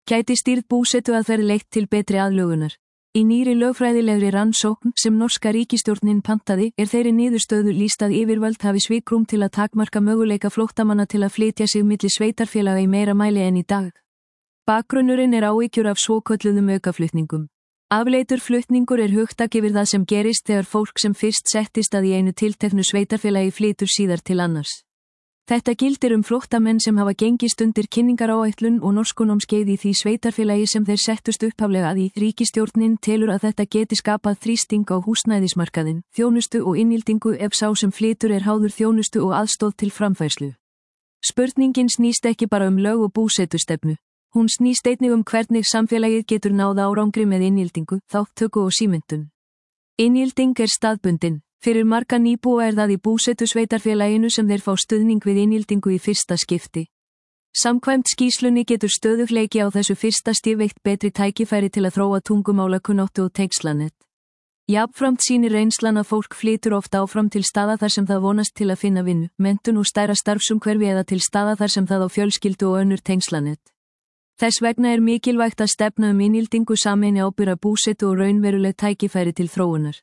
Gæti stýrð búsetuaðferð leitt til betri aðlögunar. Í nýrri lögfræðilegri rannsókn sem norska ríkisstjórnin pantaði þeirri niðurstöðu lýst að yfirvöld hafi svigrúm til að takmarka möguleika flóttamanna til að flytja sig milli sveitarfélaga í meira mæli en í dag. Bakgrunnurinn áhyggjur af svokölluðum aukaflutningum. Afleitur flutningur hugtak yfir það sem gerist þegar fólk sem fyrst settist að í einu tilteknu sveitarfélagi flytur síðar til annars. Þetta gildir flóttamenn sem hafa gengist undir kynningaráætlun og norskunámskeið í því sveitarfélagi sem þeir settust upphaflega að í. Ríkisstjórnin telur að þetta geti skapað þrýsting á húsnæðismarkaðinn, þjónustu og innýldingu ef sá sem flytur háður þjónustu og aðstoð til framfærslu. Spurningin snýst ekki bara lög og búsetustefnu. Hún snýst einnig hvernig samfélagið getur náð árangri með innýldingu, þátttöku og símyndun. Innýlding staðbundin. Fyrir marga nýbúa það í búsetusveitarfélaginu sem þeir fá stuðning við innýldingu í fyrsta skipti. Samkvæmt skýrslunni getur stöðugleiki á þessu fyrsta stig veitt betri tækifæri til að þróa tungumálakunnáttu og tengslanett. Jafnframt sýnir reynslan að fólk flytur oft áfram til staða þar sem það vonast til að finna vinnu, menntun og stærra starfsumhverfi eða til staða þar sem það á fjölskyldu og önnur tengslanett. Þess vegna mikilvægt að stefna innýldingu sameini ábyrgð búsetu og raunveruleg tækifæri til þróunar.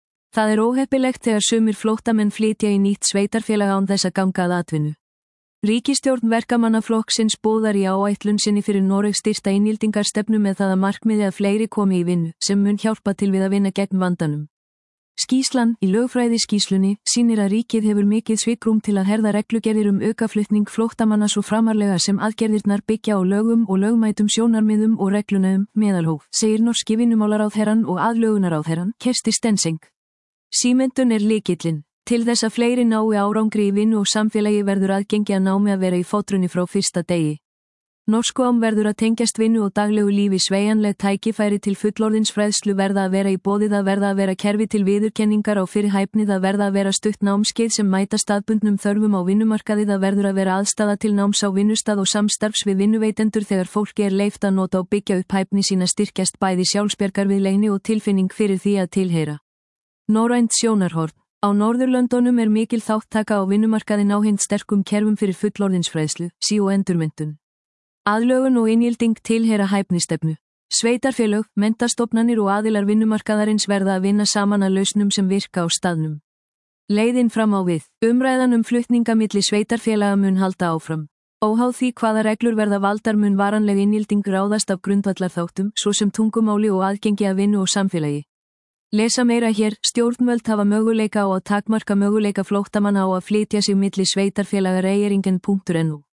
Það óheppilegt þegar sumir flóttamenn flytja í nýtt sveitarfélag án þess að ganga að atvinnu. Ríkisstjórn Verkamannaflokksins boðar í áætlun sinni fyrir Noreg styrkta innýldingarstefnu með það að markmiði að fleiri komi í vinnu, sem mun hjálpa til við að vinna gegn vandanum. Skýrslan í lögfræðiskýrslunni sýnir að ríkið hefur mikið svigrúm til að herða reglugerðir aukaflutning flóttamanna svo framarlega sem aðgerðirnar byggja á lögum og lögmætum sjónarmiðum og regluna meðalhóf, segir norski vinnumálaráðherrann og aðlögunaráðherrann Kirsti Stenseng. Símenntun lykillinn. Til þess að fleiri nái árangri í vinnu og samfélagi verður aðgengi að námi að vera í fótrunni frá fyrsta degi. Norskuám verður að tengjast vinnu og daglegu lífi sveigjanleg tækifæri til fullorðinsfræðslu verða að vera í boði það verða að vera kerfi til viðurkenningar á fyrir hæfni það verða að vera stutt námskeið sem mæta staðbundnum þörfum á vinnumarkaði það verður að vera aðstaða til náms á vinnustað og samstarfs við vinnuveitendur þegar fólki leyft að nota og byggja upp hæfni sína styrkjast bæði sjálfsbjargarviðleikni og tilfinning fyrir því að tilheyra. Norrænt sjónarhorn. Á Norðurlöndunum mikil þáttaka á vinnumarkaði náhind sterkum kerfum fyrir fullorðinsfræðslu, sí og endurmenntun. Aðlögun og innýlding tilheyra hæfnistefnu. Sveitarfélög, menntastofnanir og aðilar vinnumarkaðarins verða að vinna saman að lausnum sem virka á staðnum. Leiðin fram á við. Umræðan flutninga milli sveitarfélaga mun halda áfram. Óháð því hvaða reglur verða valdar mun varanleg innýlding ráðast af grundvallarþáttum, svo sem tungumáli og aðgengi að vinnu og samfélagi. Lesa meira hér, stjórnvöld hafa möguleika á að takmarka möguleika flóttamanna á að flytja sig milli sveitarfélaga. Regeringen.nu